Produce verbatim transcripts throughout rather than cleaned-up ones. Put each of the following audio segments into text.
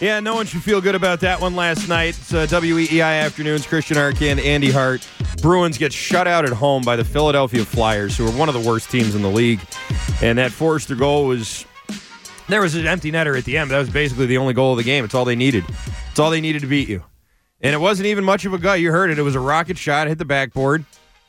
Yeah, no one should feel good about that one last night. It's uh, W E E I Afternoons, Christian Arcand, Andy Hart. Bruins get shut out at home by the Philadelphia Flyers, who are one of the worst teams in the league. And that Forrester goal was... There was an empty netter at the end. That was basically the only goal of the game. It's all they needed. It's all they needed to beat you. And it wasn't even much of a gut. You heard it. It was a rocket shot, hit the backboard.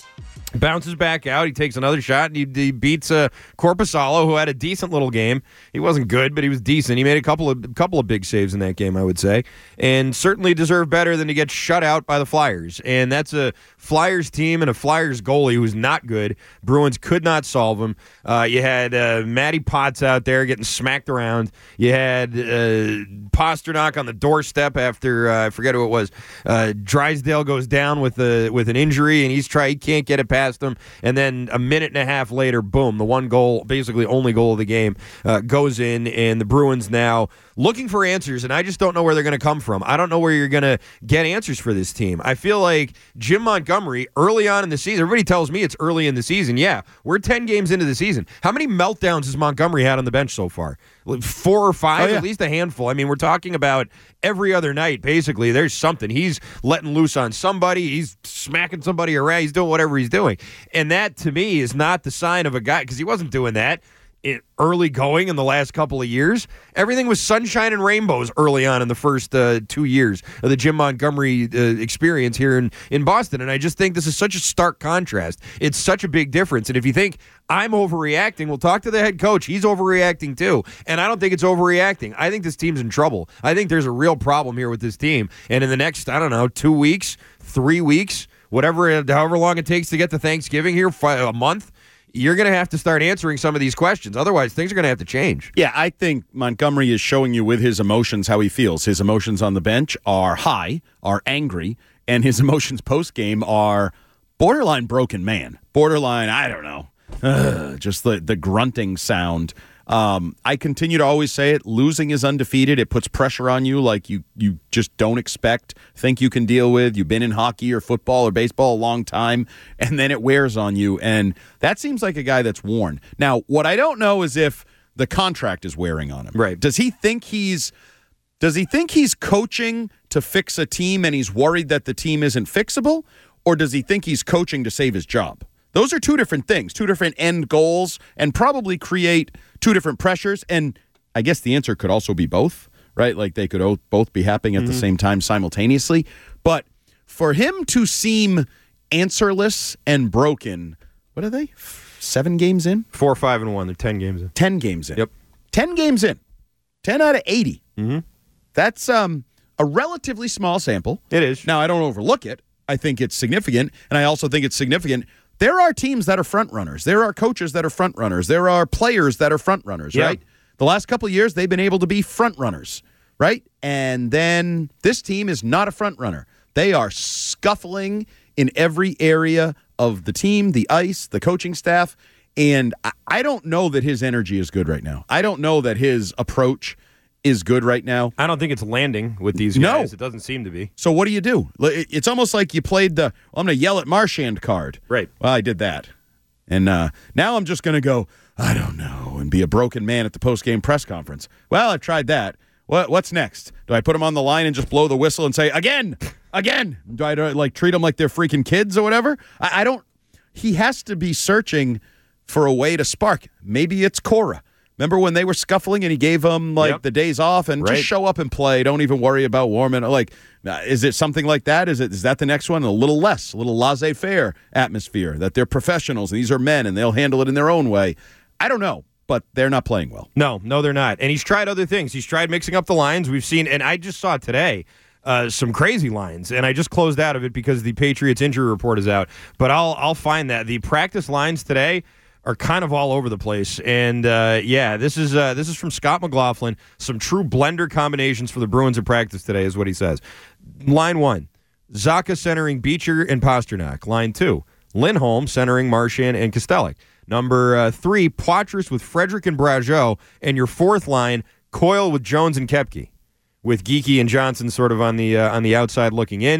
Bounces back out. He takes another shot, and he, he beats uh, Korpisalo, who had a decent little game. He wasn't good, but he was decent. He made a couple of couple of big saves in that game, I would say, and certainly deserved better than to get shut out by the Flyers. And that's a Flyers team and a Flyers goalie who's not good. Bruins could not solve him. Uh, you had uh, Matty Potts out there getting smacked around. You had uh, Pasternak on the doorstep after, uh, I forget who it was, uh, Drysdale goes down with a, with an injury, and he's try he can't get it past him, and then a minute and a half later, boom, the one goal, basically only goal of the game, uh, goes in, and the Bruins now looking for answers, and I just don't know where they're going to come from. I don't know where you're going to get answers for this team. I feel like Jim Montgomery, early on in the season, everybody tells me it's early in the season. Yeah, we're ten games into the season. How many meltdowns has Montgomery had on the bench so far? Four or five? Oh, yeah. At least a handful. I mean, we're talking about every other night, basically. There's something. He's letting loose on somebody. He's smacking somebody around. He's doing whatever he's doing. And that, to me, is not the sign of a guy, because he wasn't doing that it early going in the last couple of years. Everything was sunshine and rainbows early on in the first uh, two years of the Jim Montgomery uh, experience here in, in Boston. And I just think this is such a stark contrast. It's such a big difference. And if you think I'm overreacting, well, talk to the head coach. He's overreacting too. And I don't think it's overreacting. I think this team's in trouble. I think there's a real problem here with this team. And in the next, I don't know, two weeks, three weeks, whatever, however long it takes to get to Thanksgiving here, a month, you're going to have to start answering some of these questions. Otherwise, things are going to have to change. Yeah, I think Montgomery is showing you with his emotions how he feels. His emotions on the bench are high, are angry, and his emotions post-game are borderline broken man. Borderline, I don't know, Ugh, just the, the grunting sound. Um, I continue to always say it, losing is undefeated. It puts pressure on you like you, you just don't expect, think you can deal with. You've been in hockey or football or baseball a long time, and then it wears on you. And that seems like a guy that's worn. Now, what I don't know is if the contract is wearing on him. Right. Does he think he's does he think he's coaching to fix a team and he's worried that the team isn't fixable? Or does he think he's coaching to save his job? Those are two different things, two different end goals, and probably create two different pressures. And I guess the answer could also be both, right? Like they could both be happening at mm-hmm. the same time simultaneously. But for him to seem answerless and broken, what are they? Seven games in? Four, five, and one. They're ten games in. Ten games in. Yep. Ten games in. Ten out of eighty. Mm-hmm. That's um, a relatively small sample. It is. Now, I don't overlook it. I think it's significant, and I also think it's significant. There are teams that are front runners. There are coaches that are front runners. There are players that are front runners, yeah. right? The last couple of years, they've been able to be front runners, right? And then this team is not a front runner. They are scuffling in every area of the team, the ice, the coaching staff, and I don't know that his energy is good right now. I don't know that his approach is good right now. I don't think it's landing with these guys. No. It doesn't seem to be. So what do you do? It's almost like you played the, well, I'm going to yell at Marchand card. Right. Well, I did that. And uh, now I'm just going to go, I don't know, and be a broken man at the post-game press conference. Well, I've tried that. What What's next? Do I put them on the line and just blow the whistle and say, again, again? Do I, do I like treat them like they're freaking kids or whatever? I, I don't. He has to be searching for a way to spark. Maybe it's Cora. Remember when they were scuffling and he gave them, like, yep. the days off and right. just show up and play. Don't even worry about warming. Like, is it something like that? Is it is that the next one? A little less, a little laissez-faire atmosphere, that they're professionals and these are men and they'll handle it in their own way. I don't know, but they're not playing well. No, no, they're not. And he's tried other things. He's tried mixing up the lines. We've seen, and I just saw today, Uh, some crazy lines, and I just closed out of it because the Patriots injury report is out. But I'll I'll find that. The practice lines today are kind of all over the place. And, uh, yeah, this is uh, this is from Scott McLaughlin. Some true blender combinations for the Bruins in practice today is what he says. Line one, Zacha centering Beecher and Pasternak. Line two, Lindholm centering Marchand and Kostelic. Number uh, three, Poitras with Frederick and Brageau. And your fourth line, Coyle with Jones and Koepke, with Geekie and Johnson sort of on the uh, on the outside looking in.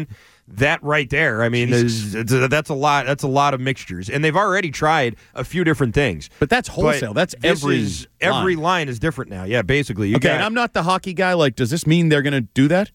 that right there, I mean, is, it's a, that's a lot. That's a lot of mixtures, and they've already tried a few different things. But that's wholesale. But that's every is, every line is different now. Yeah, basically. You okay, got, and I'm not the hockey guy. Like, does this mean they're going to do that?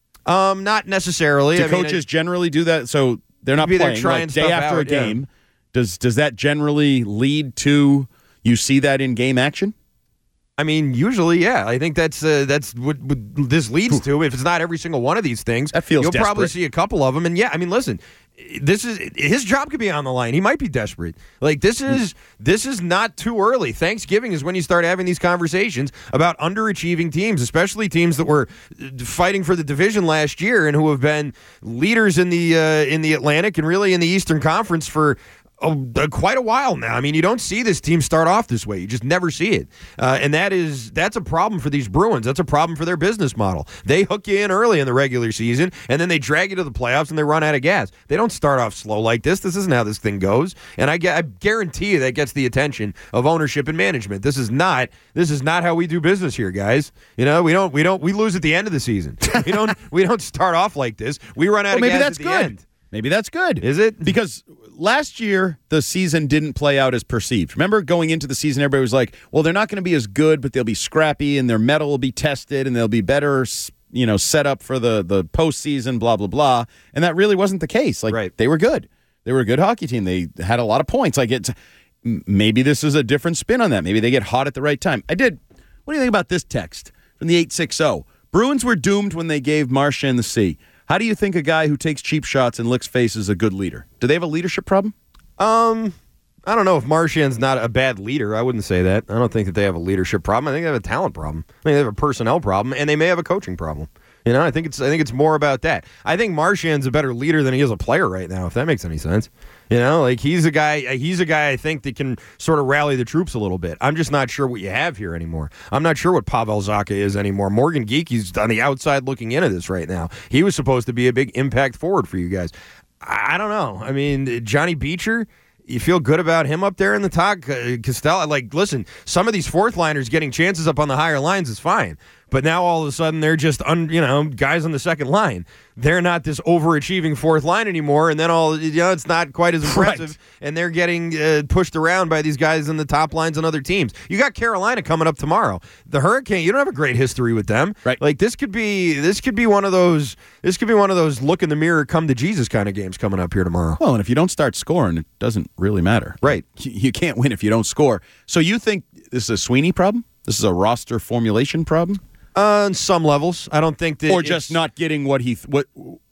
Um, not necessarily. Do I mean, coaches it, generally do that? So they're not maybe playing they're trying like, day after out, a game. Yeah. Does does that generally lead to you see that in game action? I mean, usually, yeah. I think that's uh, that's what, what this leads to. If it's not every single one of these things, that feels you'll desperate. probably see a couple of them. And yeah, I mean, listen, this is his job could be on the line. He might be desperate. Like this is this is not too early. Thanksgiving is when you start having these conversations about underachieving teams, especially teams that were fighting for the division last year and who have been leaders in the uh, in the Atlantic and really in the Eastern Conference for. Oh, uh, quite a while now. I mean, you don't see this team start off this way. You just never see it, uh, and that is that's a problem for these Bruins. That's a problem for their business model. They hook you in early in the regular season, and then they drag you to the playoffs, and they run out of gas. They don't start off slow like this. This isn't how this thing goes, and I, I guarantee you that gets the attention of ownership and management. This is not this is not how we do business here, guys. You know, we don't we don't we lose at the end of the season. we don't we don't start off like this. We run out well, of maybe gas that's at the good. end. Maybe that's good. Is it? Because last year, the season didn't play out as perceived. Remember going into the season, everybody was like, well, they're not going to be as good, but they'll be scrappy, and their metal will be tested, and they'll be better, you know, set up for the, the postseason, blah, blah, blah. And that really wasn't the case. Like, right. They were good. They were a good hockey team. They had a lot of points. Like, it's maybe this is a different spin on that. Maybe they get hot at the right time. I did. What do you think about this text from the eight sixty? Bruins were doomed when they gave Marchand the C. How do you think a guy who takes cheap shots and licks face is a good leader? Do they have a leadership problem? Um, I don't know if Marchand's not a bad leader. I wouldn't say that. I don't think that they have a leadership problem. I think they have a talent problem. I think they have a personnel problem, and they may have a coaching problem. You know, I think it's I think it's more about that. I think Marchand's a better leader than he is a player right now, if that makes any sense. You know, like he's a guy he's a guy I think that can sort of rally the troops a little bit. I'm just not sure what you have here anymore. I'm not sure what Pavel Zacha is anymore. Morgan Geeky's on the outside looking into this right now. He was supposed to be a big impact forward for you guys. I, I don't know. I mean, Johnny Beecher, you feel good about him up there in the top? Uh, Costello, like, listen, some of these fourth liners getting chances up on the higher lines is fine. But now all of a sudden they're just, un, you know, guys on the second line. They're not this overachieving fourth line anymore, and then all, you know, it's not quite as impressive, right. And they're getting uh, pushed around by these guys in the top lines on other teams. You got Carolina coming up tomorrow. The Hurricane, you don't have a great history with them, right? Like this could be, this could be one of those, this could be one of those look in the mirror, come to Jesus kind of games coming up here tomorrow. Well, and if you don't start scoring, it doesn't really matter, right? You, you can't win if you don't score. So you think this is a Sweeney problem? This is a roster formulation problem? Uh, on some levels, I don't think that, or just not getting what he th- what.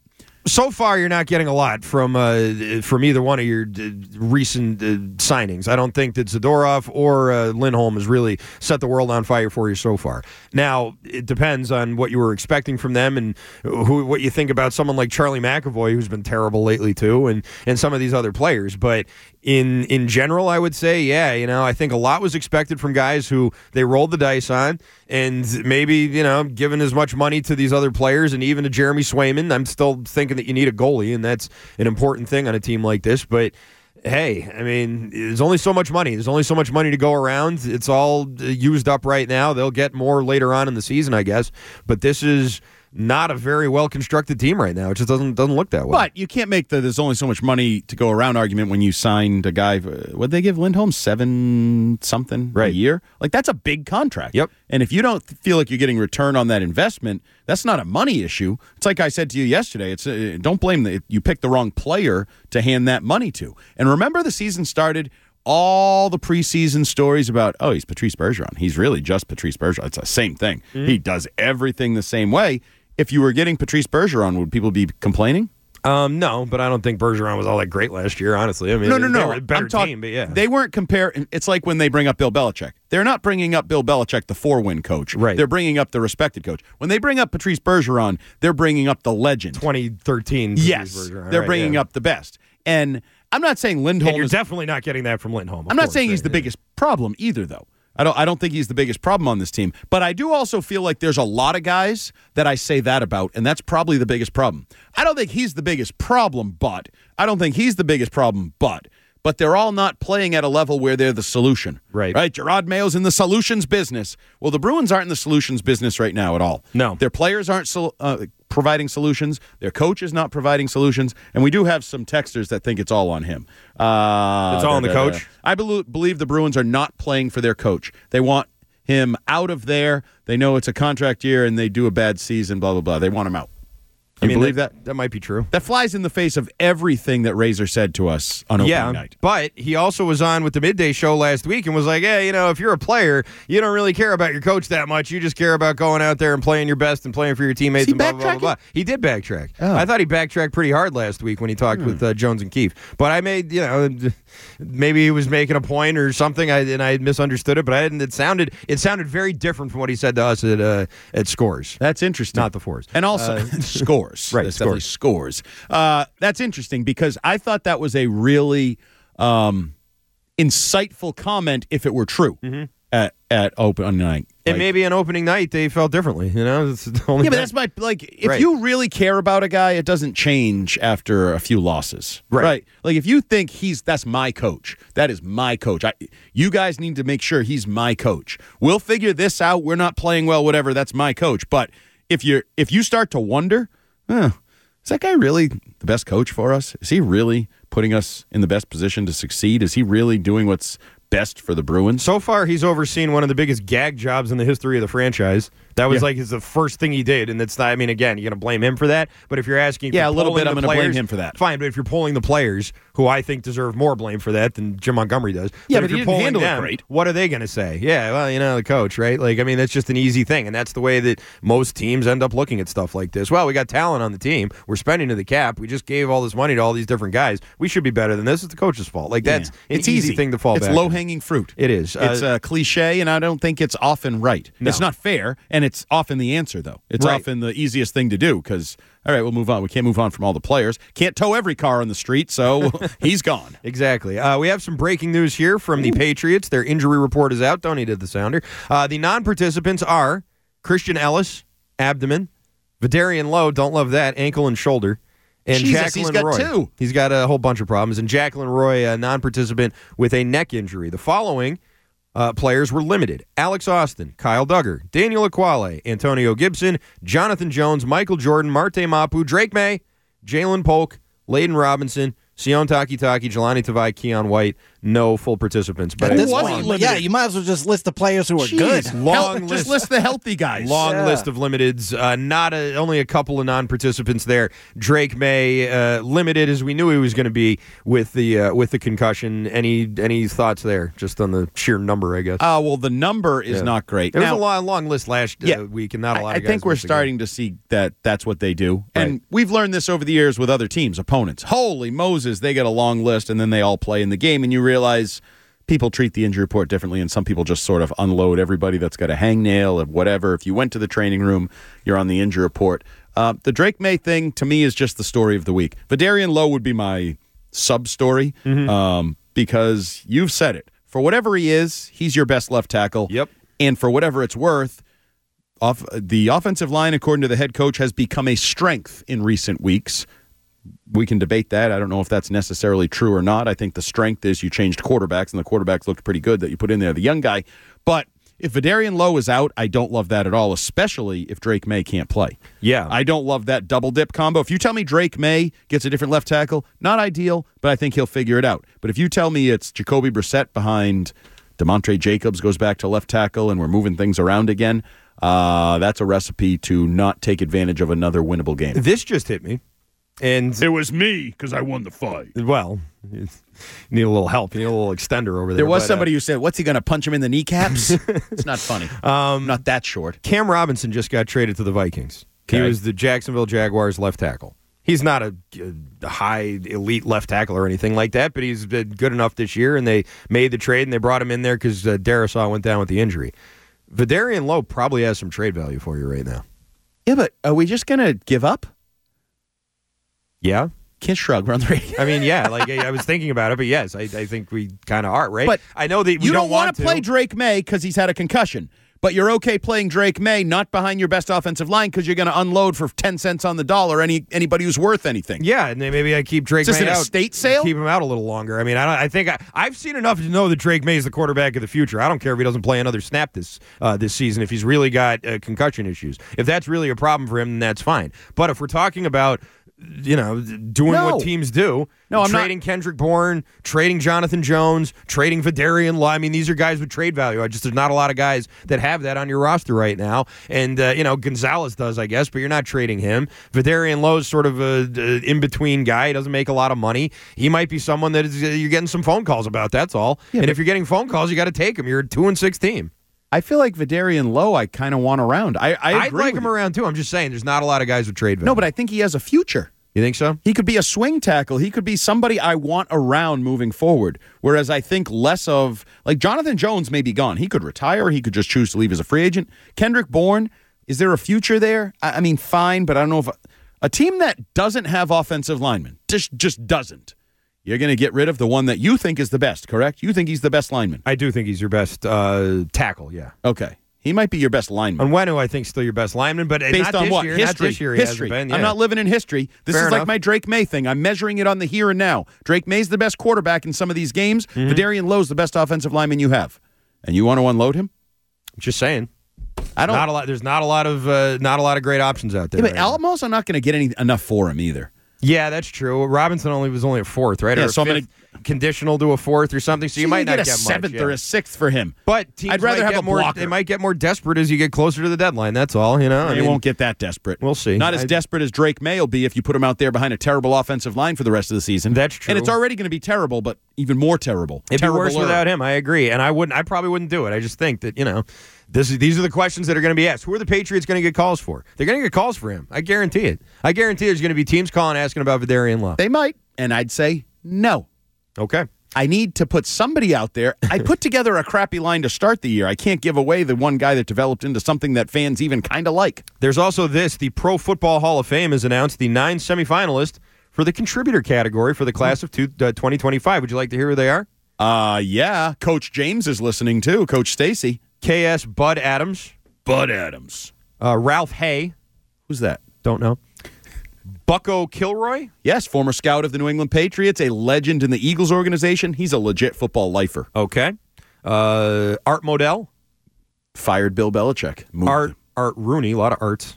So far, you're not getting a lot from uh, from either one of your uh, recent uh, signings. I don't think that Zadorov or uh, Lindholm has really set the world on fire for you so far. Now, it depends on what you were expecting from them and who what you think about someone like Charlie McAvoy, who's been terrible lately too, and, and some of these other players. But in in general, I would say, yeah, you know, I think a lot was expected from guys who they rolled the dice on, and maybe, you know, given as much money to these other players and even to Jeremy Swayman, I'm still thinking that you need a goalie, and that's an important thing on a team like this. But hey, I mean, there's only so much money. There's only so much money to go around. It's all used up right now. They'll get more later on in the season, I guess. But this is not a very well-constructed team right now. It just doesn't doesn't look that way. But you can't make the there's only so much money to go around argument when you signed a guy. What did they give Lindholm? Seven something right. a year? Like, that's a big contract. Yep. And if you don't feel like you're getting return on that investment, that's not a money issue. It's like I said to you yesterday. It's uh, don't blame the you picked the wrong player to hand that money to. And remember, the season started. All the preseason stories about, oh, he's Patrice Bergeron. He's really just Patrice Bergeron. It's the same thing. Mm-hmm. He does everything the same way. If you were getting Patrice Bergeron, would people be complaining? Um, no, but I don't think Bergeron was all that great last year, honestly. I mean, no, no, no. They were a better I'm talk- team, but yeah. They weren't comparing. It's like when they bring up Bill Belichick. They're not bringing up Bill Belichick, the four-win coach. Right. They're bringing up the respected coach. When they bring up Patrice Bergeron, they're bringing up the legend. twenty thirteen Patrice Yes, Bergeron. they're right, bringing yeah. up the best. And I'm not saying Lindholm and you're is, definitely not getting that from Lindholm. I'm not course, saying he's right, the yeah. biggest problem either, though. I don't I don't think he's the biggest problem on this team. But I do also feel like there's a lot of guys that I say that about, and that's probably the biggest problem. I don't think he's the biggest problem, but I don't think he's the biggest problem, but but they're all not playing at a level where they're the solution. Right. Right? Gerard Mayo's in the solutions business. Well, the Bruins aren't in the solutions business right now at all. No. Their players aren't sol- uh, providing solutions. Their coach is not providing solutions. And we do have some texters that think it's all on him. Uh, it's all on the da, da, coach? Da. I believe, believe the Bruins are not playing for their coach. They want him out of there. They know it's a contract year, and they do a bad season, blah, blah, blah. They want him out. You I mean, believe that, that? That might be true. That flies in the face of everything that Razor said to us on opening yeah, night. But he also was on with the Midday Show last week and was like, hey, you know, if you're a player, you don't really care about your coach that much. You just care about going out there and playing your best and playing for your teammates. Is he and blah, blah, blah, blah, blah. He did backtrack. Oh. I thought he backtracked pretty hard last week when he talked hmm. with uh, Jones and Keefe. But I made, you know, maybe he was making a point or something, I, and I misunderstood it. But I didn't. It sounded it sounded very different from what he said to us at uh, at Scores. That's interesting. Not the Fours. And also uh, Scores. Right, That's Scores. Scores. Uh, that's interesting because I thought that was a really um, insightful comment if it were true mm-hmm. at, at open night. And like, maybe an opening night they felt differently, you know? It's the only yeah, but thing. that's my, like, if right. you really care about a guy, it doesn't change after a few losses. Right. right? Like, if you think he's, that's my coach, that is my coach. I, you guys need to make sure he's my coach. We'll figure this out. We're not playing well, whatever. That's my coach. But if you're, if you start to wonder, huh, is that guy really the best coach for us? Is he really putting us in the best position to succeed? Is he really doing what's best for the Bruins? So far, he's overseen one of the biggest gag jobs in the history of the franchise. That was yeah. like his the first thing he did, and it's not. I mean, again, you're going to blame him for that. But if you're asking, yeah, a little bit, I'm going to blame him for that. Fine, but if you're polling the players, who I think deserve more blame for that than Jim Montgomery does, yeah, but, but if he you're didn't polling handle them, it great. What are they going to say? Yeah, well, you know, the coach, right? Like, I mean, that's just an easy thing, and that's the way that most teams end up looking at stuff like this. Well, we got talent on the team. We're spending to the cap. We just gave all this money to all these different guys. We should be better than this. It's the coach's fault. Like that's yeah. an it's easy easy thing to fall it's back. It's low hanging fruit. It is. It's uh, a cliche, and I don't think it's often right. No. It's not fair, and it's often the answer, though. It's right. often the easiest thing to do because, all right, we'll move on. We can't move on from all the players. Can't tow every car on the street, so he's gone. Exactly. Uh, we have some breaking news here from the Patriots. Their injury report is out. Tony did the sounder. Uh, the non-participants are Christian Ellis, abdomen, Vidarian Lowe, don't love that, ankle and shoulder, and Jesus, Jacqueline he's got Roy. two. He's got a whole bunch of problems. And Jacqueline Roy, a non-participant with a neck injury. The following Uh, players were limited: Alex Austin, Kyle Duggar, Daniel Aquale, Antonio Gibson, Jonathan Jones, Michael Jordan, Marte Mapu, Drake May, Jalen Polk, Layden Robinson, Sion Takitaki, Jelani Tavai, Keon White. No full participants. But At this wasn't point, limited. yeah, you might as well just list the players who are Jeez. good. Long Hel- list. Just list the healthy guys. Long Yeah. list of limiteds. Uh, not a, only a couple of non-participants there. Drake May uh, limited as we knew he was going to be with the uh, with the concussion. Any any thoughts there? Just on the sheer number, I guess. Uh, well, the number is Yeah. not great. It was Now, a long, long list last uh, Yeah. week, and not a lot I, of guys. I think we're missed again. starting to see that that's what they do. Right. And we've learned this over the years with other teams, opponents. Holy Moses, they get a long list, and then they all play in the game, and you realize people treat the injury report differently, and some people just sort of unload everybody that's got a hangnail or whatever. If you went to the training room, you're on the injury report. Uh, the Drake May thing, to me, is just the story of the week. Vidarian Lowe would be my sub-story Mm-hmm. um, because you've said it. For whatever he is, he's your best left tackle. Yep. And for whatever it's worth, off, the offensive line, according to the head coach, has become a strength in recent weeks. We can debate that. I don't know if that's necessarily true or not. I think the strength is you changed quarterbacks, and the quarterbacks looked pretty good that you put in there, the young guy. But if Vidarian Lowe is out, I don't love that at all, especially if Drake May can't play. Yeah. I don't love that double dip combo. If you tell me Drake May gets a different left tackle, not ideal, but I think he'll figure it out. But if you tell me it's Jacoby Brissett behind DeMontre Jacobs goes back to left tackle and we're moving things around again, uh, that's a recipe to not take advantage of another winnable game. This just hit me. And It was me because I won the fight. well, you need a little help. You need a little extender over there. There was but, uh, somebody who said, what's he going to punch him in the kneecaps? It's not funny. Um, not that short. Cam Robinson just got traded to the Vikings. He Okay. was the Jacksonville Jaguars left tackle. He's not a, a high elite left tackle or anything like that, but he's been good enough this year, and they made the trade, and they brought him in there because uh, Darisaw went down with the injury. Vidarian Lowe probably has some trade value for you right now. Yeah, but are we just going to give up? Yeah? Can't shrug. We're on the radio. I mean, yeah, like I, I was thinking about it, but yes, I, I think we kind of are, right? But I know that we you don't, don't want want to play Drake May because he's had a concussion. but you're okay playing Drake May not behind your best offensive line because you're going to unload for ten cents on the dollar any anybody who's worth anything. Yeah, and then maybe I keep Drake Is this May an out. estate sale? Keep him out a little longer. I mean, I don't. I think I, I've seen enough to know that Drake May is the quarterback of the future. I don't care if he doesn't play another snap this uh, this season if he's really got uh, concussion issues. If that's really a problem for him, then that's fine. But if we're talking about, you know, doing No. what teams do, No, I'm trading not- Kendrick Bourne, trading Jonathan Jones, trading Vidarian Law. I mean, these are guys with trade value. I just there's not a lot of guys that have that on your roster right now. And uh, you know, Gonzalez does, I guess, but you're not trading him. Vidarian Lowe is sort of a, a in between guy. He doesn't make a lot of money. He might be someone that is, uh, you're getting some phone calls about. That's all. Yeah, and but- if you're getting phone calls, you got to take him. You're a two and six team. I feel like Vidarian Lowe I kind of want around. I, I I'd agree like with him you. around too. I'm just saying, there's not a lot of guys with trade value. No, but I think he has a future. You think so? He could be a swing tackle. He could be somebody I want around moving forward. Whereas I think less of, like, Jonathan Jones may be gone. He could retire. He could just choose to leave as a free agent. Kendrick Bourne, is there a future there? I, I mean, fine, but I don't know if a, a team that doesn't have offensive linemen, just, just doesn't. You're going to get rid of the one that you think is the best, correct? You think he's the best lineman. I do think he's your best uh, tackle, yeah. Okay. He might be your best lineman. Onwenu, I think, still your best lineman, but Based not on this what? year. History. Not this year he History. hasn't been. Yeah. I'm not living in history. This Fair is like enough. my Drake May thing. I'm measuring it on the here and now. Drake May's the best quarterback in some of these games. Mm-hmm. Vidarian Lowe's the best offensive lineman you have. And you want to unload him? Just saying. I don't. Not a lot. There's not a lot of uh, not a lot of great options out there. Yeah, but right now. Alamos, I'm not going to get any enough for him either. Yeah, that's true. Robinson only was only a fourth, right? Yeah, or a so I'm fifth, conditional to a fourth or something. So you So might not get a get seventh much, or yeah. a sixth for him. But teams I'd rather might have get a more. blocker. They might get more desperate as you get closer to the deadline. That's all. You know, I They mean, won't get that desperate. We'll see. Not as I- desperate as Drake May will be if you put him out there behind a terrible offensive line for the rest of the season. That's true. And it's already going to be terrible, but even more terrible. It'd be worse Terribler. without him. I agree, and I wouldn't. I probably wouldn't do it. I just think that you know, this is these are the questions that are going to be asked. Who are the Patriots going to get calls for? They're going to get calls for him. I guarantee it. I guarantee there's going to be teams calling asking about Vidarian Law. They might, and I'd say no. Okay. I need to put somebody out there. I put together a crappy line to start the year. I can't give away the one guy that developed into something that fans even kind of like. There's also this. The Pro Football Hall of Fame has announced the nine semifinalists for the contributor category for the class of two, uh, twenty twenty-five. Would you like to hear who they are? Uh, yeah. Coach James is listening too. Coach Stacy. K S Bud Adams, Bud Adams. uh, Ralph Hay, Who's that? don't know, Bucko Kilroy, Yes, former scout of the New England Patriots, a legend in the Eagles organization. He's a legit football lifer. okay, uh, Art Modell, Fired Bill Belichick. Moved Art him. Art Rooney, a lot of arts.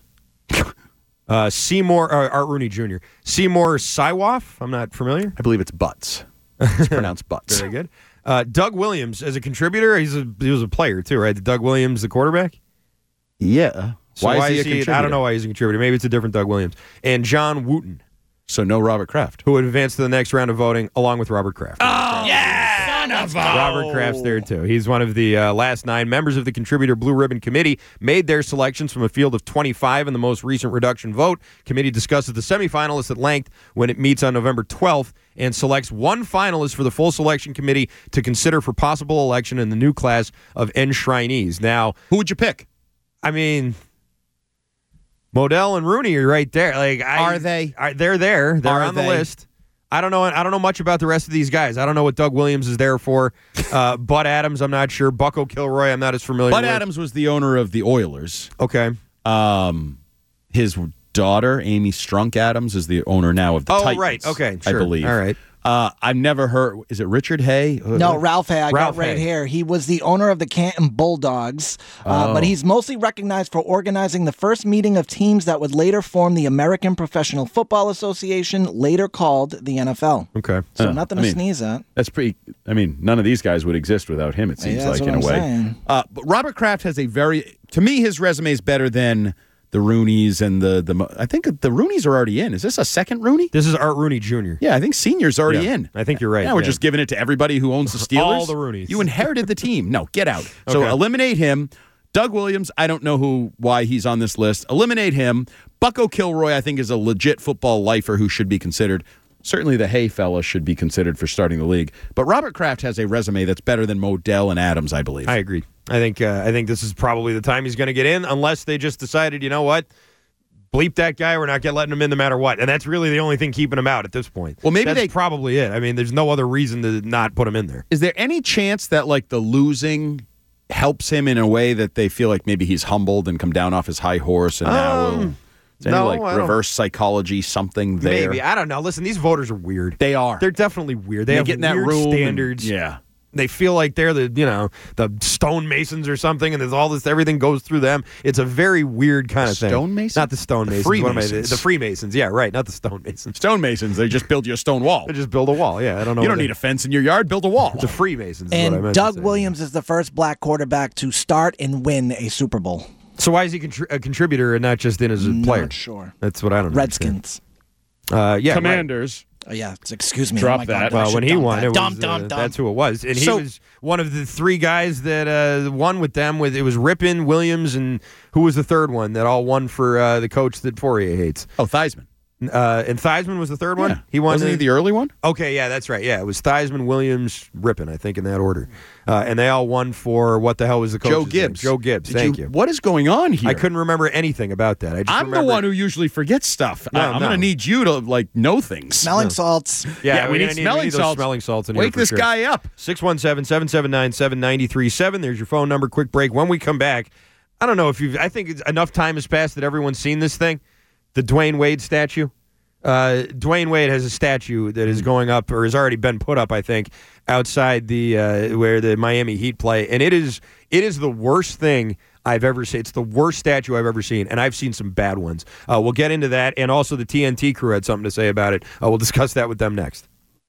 Uh, Seymour uh, Art Rooney Junior Seymour Sywoff, I'm not familiar. I believe it's Butts. It's pronounced Butts. Very good. Uh, Doug Williams as a contributor. He's a he was a player too, right? Doug Williams, the quarterback. Yeah. So why, is he a I contributor? don't know why he's a contributor. Maybe it's a different Doug Williams. And John Wooten, So no Robert Kraft. who would advance to the next round of voting along with Robert Kraft. Oh, yeah! Son of a... Robert Kraft's there too. He's one of the uh, last nine members of the contributor Blue Ribbon Committee. Made their selections from a field of twenty-five in the most recent reduction vote. Committee discusses the semifinalists at length when it meets on November twelfth and selects one finalist for the full selection committee to consider for possible election in the new class of enshrinees. Now, Who would you pick? I mean, Modell and Rooney are right there. Like, I, Are they? Are, they're there. They're Are on the they? list. I don't know. I don't know much about the rest of these guys. I don't know what Doug Williams is there for. Uh, Bud Adams, I'm not sure. Bucko Kilroy, I'm not as familiar Bud with. Adams was the owner of the Oilers. Okay. Um, his daughter, Amy Strunk Adams, is the owner now of the Oh, Titans. right. Okay, I sure. believe. All right. Uh, I've never heard. Is it Richard Hay? No, Ralph Hay. I Ralph got right Hay. here. He was the owner of the Canton Bulldogs, uh, Oh. but he's mostly recognized for organizing the first meeting of teams that would later form the American Professional Football Association, later called the N F L. Okay. So Uh, nothing I to mean, sneeze at. That's pretty. I mean, none of these guys would exist without him. It seems Yeah, that's like what in a I'm way. saying. Uh, but Robert Kraft has a very. To me, his resume is better than the Rooneys and the the. I think the Rooneys are already in. Is this a second Rooney? This is Art Rooney Junior Yeah, I think senior's already Yeah, in. I think you're right, Yeah, we're yeah. just giving it to everybody who owns the Steelers. All the Rooneys. You inherited the team. No, get out. So Okay. eliminate him. Doug Williams, I don't know who why he's on this list. Eliminate him. Bucko Kilroy, I think, is a legit football lifer who should be considered. Certainly the Hay fella should be considered for starting the league. But Robert Kraft has a resume that's better than Modell and Adams, I believe. I agree. I think uh, I think this is probably the time he's going to get in, unless they just decided, you know what, bleep that guy. We're not get letting him in no matter what, and that's really the only thing keeping him out at this point. Well, maybe that's they- probably it. I mean, there's no other reason to not put him in there. Is there any chance that like the losing helps him in a way that they feel like maybe he's humbled and come down off his high horse and now Um, will is any no, like I don't- reverse psychology something there? Maybe. I don't know. Listen, these voters are weird. They are. They're definitely weird. They, They have get in that weird room and- standards. yeah. They feel like they're the, you know, the stonemasons or something, and there's all this, everything goes through them. It's a very weird kind of thing. Stonemasons? Not the stonemasons. The What am I- Freemasons. The Freemasons, yeah, right, not the stonemasons. Stonemasons, they just build you a stone wall. They just build a wall, yeah, I don't know. You what don't they- need a fence in your yard, build a wall. The Freemasons is what I And meant Doug to say. Williams is the first black quarterback to start and win a Super Bowl. So why is he contri- a contributor and not just in as a player? Not sure. That's what I don't know. Redskins. Uh, yeah, right. Commanders. Oh, yeah, excuse me. Drop oh my that. God, I Well, should when he dump won, that. it was, Dump, uh, dump, dump. that's who it was, and So- he was one of the three guys that uh, won with them. With it was Rippon, Williams, and who was the third one that all won for uh, the coach that Fourier hates. Oh, Theismann. Uh, and Theismann was the third Yeah. one. He won. Wasn't he the early one? Okay, yeah, that's right. Yeah, it was Theismann, Williams, Rippon, I think, in that order, uh, and they all won for what the hell was the coach? Joe Gibbs. Joe Gibbs. Did Thank you. What is going on here? I couldn't remember anything about that. I just I'm the remember- one who usually forgets stuff. No, I, I'm no. going to need you to like know things. Smelling salts. Yeah, Yeah, we we're need gonna smelling we need those salts. Smelling salts in here Wake for this sure. guy up. six one seven, seven seven nine, seven nine three seven. There's your phone number. Quick break. When we come back, I don't know if you've, I think it's enough time has passed that everyone's seen this thing. The Dwayne Wade statue. Uh, Dwayne Wade has a statue that is going up, or has already been put up, I think, outside the uh, where the Miami Heat play, and it is it is the worst thing I've ever seen. It's the worst statue I've ever seen, and I've seen some bad ones. Uh, we'll get into that, and also the T N T crew had something to say about it. Uh, we'll discuss that with them next.